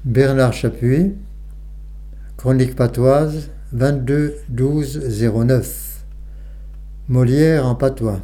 Bernard Chapuis, Chronique patoise, 22-12-09. Molière en patois.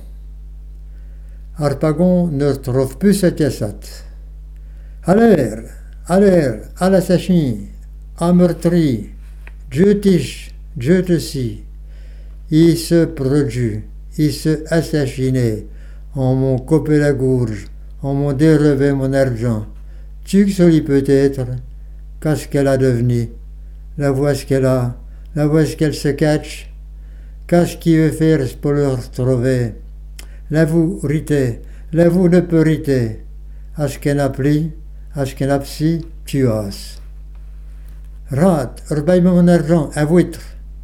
Harpagon ne trouve plus sa cassette. À l'air, à la sachine, à meurtri, Dieu tiche, Dieu te scie. Il se produit, il se assassiné, on m'ont coupé la gorge, on m'ont délevé mon argent. Tu que soli peut-être, qu'est-ce qu'elle a devenu? La voix qu'elle a, la voix qu'elle se cache. Qu'est-ce qu'il veut faire pour le retrouver? La vous rité, la vous ne peut riter. À ce qu'elle a pris, à ce qu'elle a pris, tu as. Rate, rebaille mon argent, à vitre.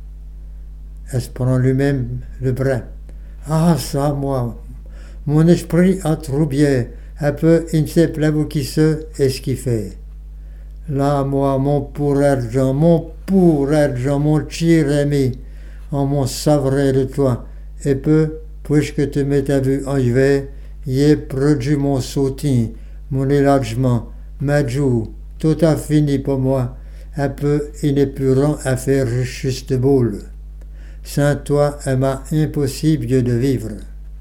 Elle se prend lui-même le bras. Ah, ça, moi, mon esprit a troublé, un peu, il ne sait pas vous qui se et ce qu'il fait. Là, moi, mon pour argent, mon cher ami, on m'en savrait de toi, et peu, puisque tu m'étais vu enlever, y est produit mon soutien, mon élagement, ma joue, tout a fini pour moi, un peu, il n'est plus rang à faire juste boule. Sans toi, il m'a impossible de vivre.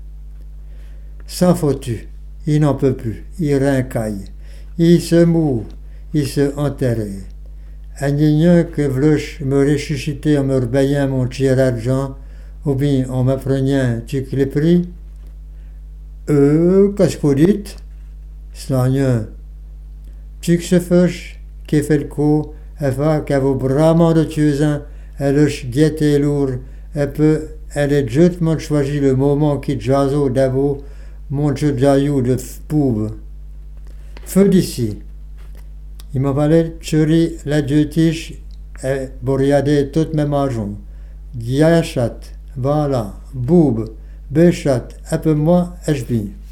Sans foutu, il n'en peut plus, il rincaille, il se moue, il se enterre. Un ignon que v'leuche me ressusciter en me rebayant mon cher argent, ou bien en m'apprenant tu que l'ai pris? Qu'est-ce que vous dites? Slagnon. Tu que se fâche, qui fait le coup, elle va qu'à vos bramants de tuesin, elle lâche guetté lourd, elle est justement choisi le moment qui jaso d'avo, mon jeu jaillou de poube. Feu d'ici. Il m'a fallu tuer la dieu-tiche et bourriader toute mes margons. Diachat, voilà, boube, béchat, un peu moi, et je